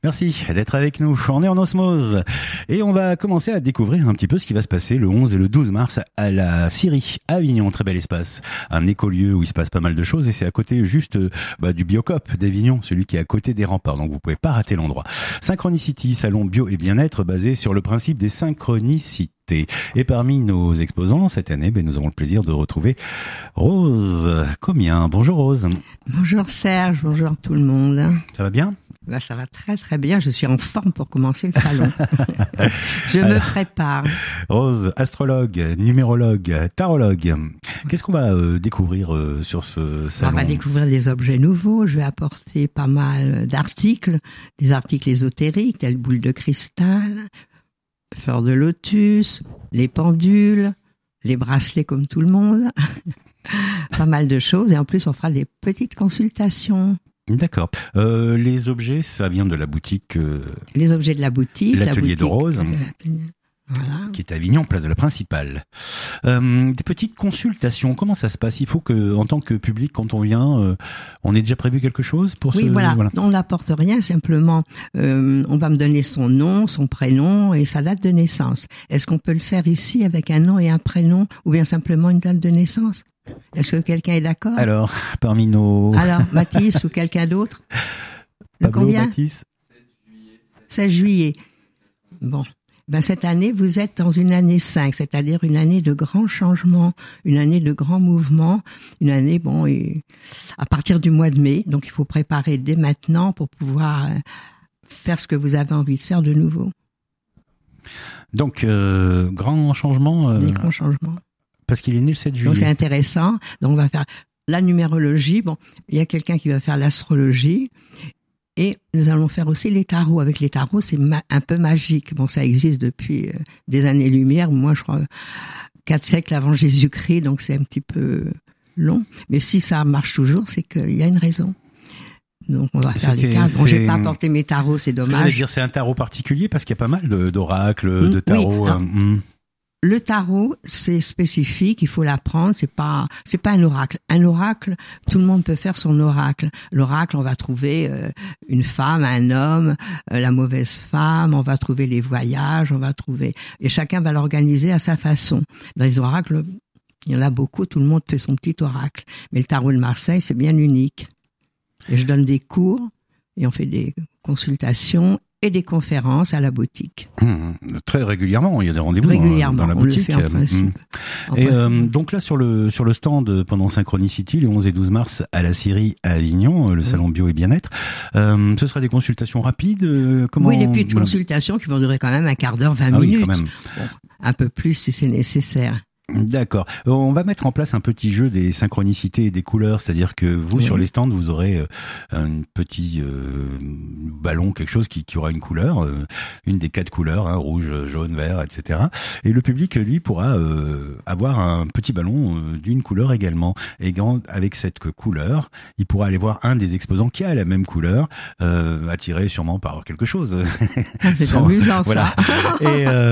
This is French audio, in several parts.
Merci d'être avec nous. On est en osmose et on va commencer à découvrir un petit peu ce qui va se passer le 11 et le 12 mars à la Syrie, à Avignon, très bel espace, un écolieu où il se passe pas mal de choses et c'est à côté juste du Biocop d'Avignon, celui qui est à côté des remparts, donc vous pouvez pas rater l'endroit. Synchronicity, salon bio et bien-être basé sur le principe des synchronicités. Et parmi nos exposants cette année, nous avons le plaisir de retrouver Rose Comien. Bonjour Rose. Bonjour Serge, bonjour tout le monde. Ça va bien ? Ça va très très bien, je suis en forme pour commencer le salon. Me prépare. Rose, astrologue, numérologue, tarologue. Qu'est-ce qu'on va découvrir sur ce salon ? On va découvrir des objets nouveaux, je vais apporter pas mal d'articles, des articles ésotériques, tels boules de cristal, fleurs de lotus, les pendules, les bracelets comme tout le monde. Pas mal de choses et en plus on fera des petites consultations. D'accord. Les objets, ça vient de la boutique. Les objets de la boutique. L'atelier de Rose, voilà. Qui est à Avignon, place de la Principale. Des petites consultations. Comment ça se passe ? Il faut que, en tant que public, quand on vient, on ait déjà prévu quelque chose pour Oui, voilà. On n'apporte rien. Simplement, on va me donner son nom, son prénom et sa date de naissance. Est-ce qu'on peut le faire ici avec un nom et un prénom, ou bien simplement une date de naissance ? Est-ce que quelqu'un est d'accord ? Alors, parmi nos... Alors, Mathis ou quelqu'un d'autre ? Pablo, combien ? Mathis ? 16 juillet. Bon. Cette année, vous êtes dans une année 5, c'est-à-dire une année de grands changements, une année de grands mouvements, une année, à partir du mois de mai. Donc, il faut préparer dès maintenant pour pouvoir faire ce que vous avez envie de faire de nouveau. Donc, grand changement. Des grands changements. Parce qu'il est né le 7 juillet. Donc c'est intéressant. Donc on va faire la numérologie. Bon, il y a quelqu'un qui va faire l'astrologie. Et nous allons faire aussi les tarots. Avec les tarots, c'est un peu magique. Bon, ça existe depuis des années-lumière. Moi, je crois 4 siècles avant Jésus-Christ. Donc c'est un petit peu long. Mais si ça marche toujours, c'est qu'il y a une raison. Donc on va faire les cartes. Bon, j'ai pas apporté mes tarots, c'est dommage. C'est un tarot particulier parce qu'il y a pas mal d'oracles, de tarots. Oui, le tarot, c'est spécifique, il faut l'apprendre, c'est pas un oracle. Un oracle, tout le monde peut faire son oracle. L'oracle, on va trouver une femme, un homme, la mauvaise femme, on va trouver les voyages, et chacun va l'organiser à sa façon. Dans les oracles, il y en a beaucoup, tout le monde fait son petit oracle. Mais le tarot de Marseille, c'est bien unique. Et je donne des cours, et on fait des consultations et des conférences à la boutique. Très régulièrement, il y a des rendez-vous dans la boutique. On le fait en principe. Et donc là, sur le stand pendant Synchronicity, le 11 et 12 mars à la Syrie à Avignon, le salon bio et bien-être, ce sera des consultations rapides. Oui, des petites consultations qui vont durer quand même un quart d'heure, 20 minutes. Quand même. Bon, un peu plus si c'est nécessaire. D'accord. On va mettre en place un petit jeu des synchronicités et des couleurs, c'est-à-dire que vous, sur les stands, vous aurez un petit ballon, quelque chose qui aura une couleur, une des 4 couleurs, rouge, jaune, vert, etc. Et le public, lui, pourra avoir un petit ballon d'une couleur également. Et avec cette couleur, il pourra aller voir un des exposants qui a la même couleur, attiré sûrement par quelque chose. C'est amusant, voilà. Ça.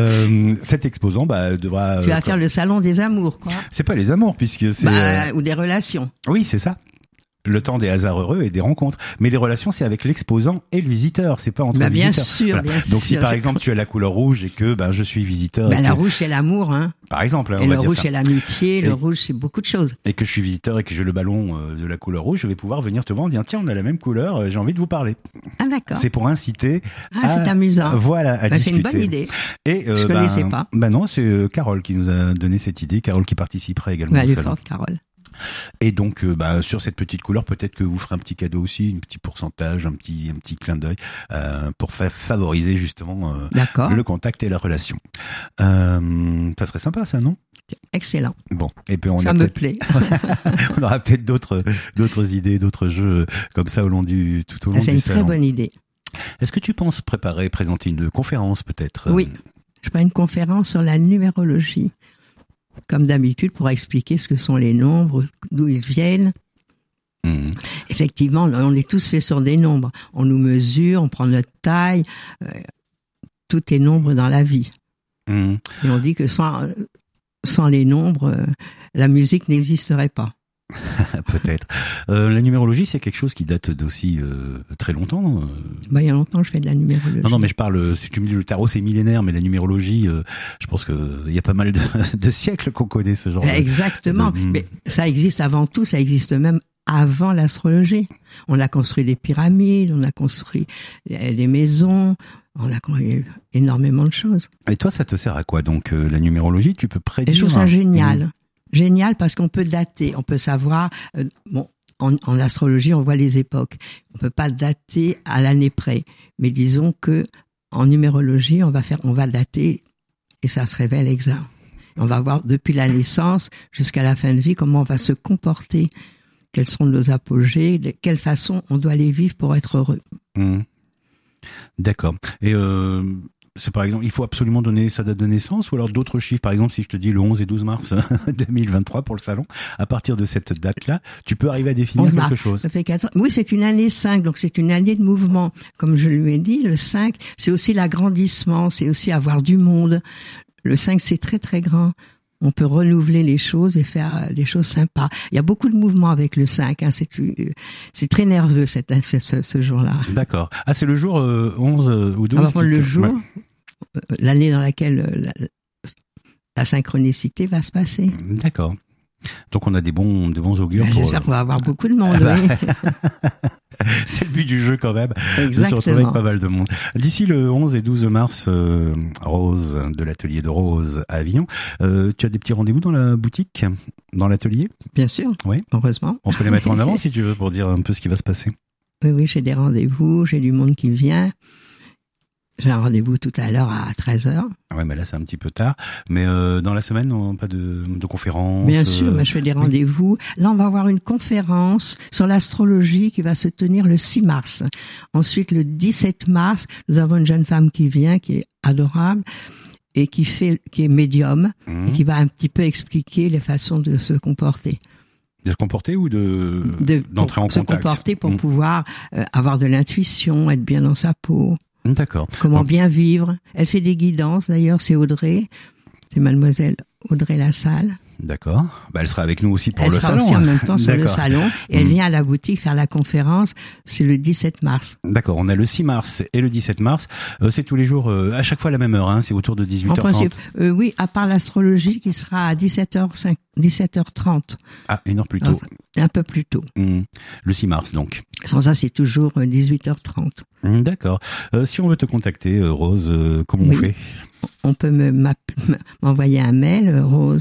Et cet exposant devra... Tu vas faire le salon des amours, quoi. C'est pas les amours, puisque c'est... ou des relations. Oui, c'est ça. Le temps des hasards heureux et des rencontres. Mais les relations, c'est avec l'exposant et le visiteur. C'est pas entre les bien visiteurs. Sûr, voilà. bien Donc, sûr. si par exemple, tu as la couleur rouge et que je suis visiteur... la rouge, c'est l'amour, hein. Par exemple, on va dire ça. Le rouge, c'est l'amitié. Le rouge, c'est beaucoup de choses. Et que je suis visiteur et que j'ai le ballon de la couleur rouge, je vais pouvoir venir te voir en disant, tiens, on a la même couleur, j'ai envie de vous parler. Ah, d'accord. C'est pour inciter c'est amusant. Voilà, à discuter. C'est une bonne idée. Et, je connaissais pas. Non, c'est Carole qui nous a donné cette idée. Carole qui participera également au salon. Elle est forte, Carole. Et donc, sur cette petite couleur, peut-être que vous ferez un petit cadeau aussi, un petit pourcentage, un petit clin d'œil, pour favoriser justement le contact et la relation. Ça serait sympa, ça, non ? Excellent. Bon, et puis ça me plaît. On aura peut-être d'autres idées, d'autres jeux comme ça tout au long du salon. C'est une très bonne idée. Est-ce que tu penses présenter une conférence peut-être ? Oui, je ferai une conférence sur la numérologie. Comme d'habitude, pour expliquer ce que sont les nombres, d'où ils viennent. Effectivement, on est tous faits sur des nombres. On nous mesure, on prend notre taille. Tout est nombre dans la vie. Et on dit que sans les nombres, la musique n'existerait pas. Peut-être. La numérologie, c'est quelque chose qui date d'aussi très longtemps. Il y a longtemps, je fais de la numérologie. Non, mais je parle. Si tu me dis le tarot, c'est millénaire, mais la numérologie, je pense que il y a pas mal de siècles qu'on connaît ce genre. Exactement. Mais ça existe avant tout. Ça existe même avant l'astrologie. On a construit les pyramides, on a construit les maisons. On a construit énormément de choses. Et toi, ça te sert à quoi donc la numérologie? Tu peux prédire? Je trouve ça génial. Génial parce qu'on peut dater, on peut savoir. En astrologie, on voit les époques. On peut pas dater à l'année près, mais disons que en numérologie, on va dater et ça se révèle exact. On va voir depuis la naissance jusqu'à la fin de vie comment on va se comporter, quels sont nos apogées, de quelle façon on doit les vivre pour être heureux. D'accord. Et c'est par exemple, il faut absolument donner sa date de naissance ou alors d'autres chiffres. Par exemple, si je te dis le 11 et 12 mars 2023 pour le salon, à partir de cette date-là, tu peux arriver à définir quelque chose. Ça fait 4 ans. Oui, c'est une année 5, donc c'est une année de mouvement. Comme je lui ai dit, le 5, c'est aussi l'agrandissement, c'est aussi avoir du monde. Le 5, c'est très très grand. On peut renouveler les choses et faire des choses sympas. Il y a beaucoup de mouvements avec le 5. Hein. C'est très nerveux ce jour-là. D'accord. Ah, c'est le jour 11 ou 12 le jour, l'année dans laquelle la synchronicité va se passer. D'accord. Donc on a des bons augures. J'espère qu'on va avoir beaucoup de monde. Oui. C'est le but du jeu quand même. Exactement. De se retrouver avec pas mal de monde. D'ici le 11 et 12 mars, Rose, de l'atelier de Rose à Avignon, tu as des petits rendez-vous dans la boutique, dans l'atelier? Bien sûr. Oui. Heureusement. On peut les mettre en avant si tu veux pour dire un peu ce qui va se passer. Oui, j'ai des rendez-vous, j'ai du monde qui vient. J'ai un rendez-vous tout à l'heure à 13h. Ouais, mais là, c'est un petit peu tard. Mais dans la semaine, non, pas de conférence? Bien sûr, je fais des rendez-vous. Oui. Là, on va avoir une conférence sur l'astrologie qui va se tenir le 6 mars. Ensuite, le 17 mars, nous avons une jeune femme qui vient, qui est adorable, et qui est médium, et qui va un petit peu expliquer les façons de se comporter. De se comporter ou d'entrer en contact? Se comporter pour pouvoir avoir de l'intuition, être bien dans sa peau. D'accord. Comment bien vivre. Elle fait des guidances, d'ailleurs, c'est Audrey. C'est mademoiselle Audrey Lassalle. D'accord. Bah, elle sera avec nous aussi pour le salon. Elle sera aussi en même temps sur le salon. Et elle vient à la boutique faire la conférence. C'est le 17 mars. D'accord. On a le 6 mars et le 17 mars. C'est tous les jours, à chaque fois à la même heure, hein. C'est autour de 18h30. En principe, oui, à part l'astrologie qui sera à 17h30. Ah, une heure plus tôt. Un peu plus tôt. Le 6 mars, donc. Sans ça, c'est toujours 18h30. D'accord. Si on veut te contacter, Rose, comment on fait? On peut m'envoyer un mail,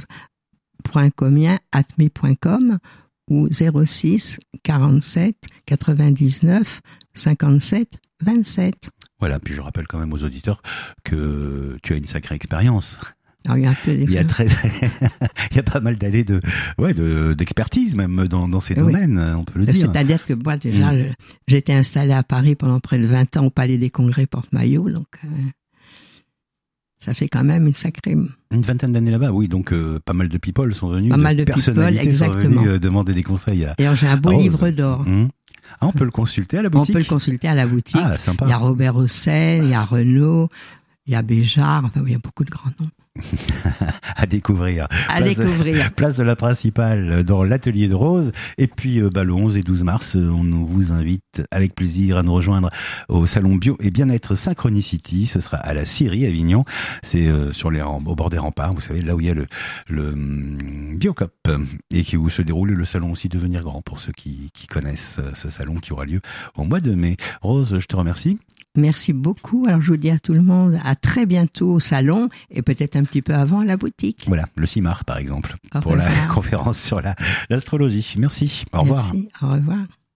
rose.comien@me.com ou 06 47 99 57 27. Voilà, puis je rappelle quand même aux auditeurs que tu as une sacrée expérience. Alors, il y a pas mal d'années d'expertise même dans ces domaines, on peut le dire. C'est-à-dire que moi déjà, j'étais installée à Paris pendant près de 20 ans au Palais des Congrès Porte-Maillot, donc ça fait quand même une vingtaine d'années là-bas, oui, donc pas mal de people sont venus, pas mal de personnalités exactement. sont venus demander des conseils à D'ailleurs, j'ai un beau livre d'or. Ah, on peut le consulter à la boutique? On peut le consulter à la boutique. Ah, sympa. Il y a Robert Hossein, il y a Renaud, il y a Béjart, enfin, il y a beaucoup de grands noms. À découvrir. Place de la Principale dans l'atelier de Rose. Et puis le 11 et 12 mars, on vous invite avec plaisir à nous rejoindre au salon bio et bien-être Synchronicity. Ce sera à la Syrie, Avignon. C'est au bord des remparts, vous savez, là où il y a le Biocop et où se déroule le salon aussi Devenir Grand pour ceux qui connaissent ce salon qui aura lieu au mois de mai. Rose, je te remercie. Merci beaucoup. Alors, je vous dis à tout le monde à très bientôt au salon et peut-être un petit peu avant à la boutique. Voilà, le 6 mars, par exemple, pour la conférence sur l'astrologie. Merci. Au revoir. Merci. Au revoir.